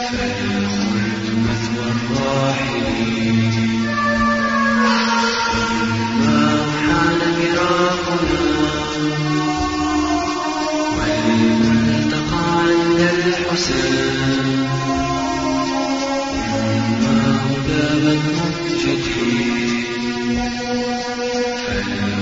فالخلد مثوى الراحلين ولما حان فراقنا والملتقى عند الحسين ولما باب المنجدين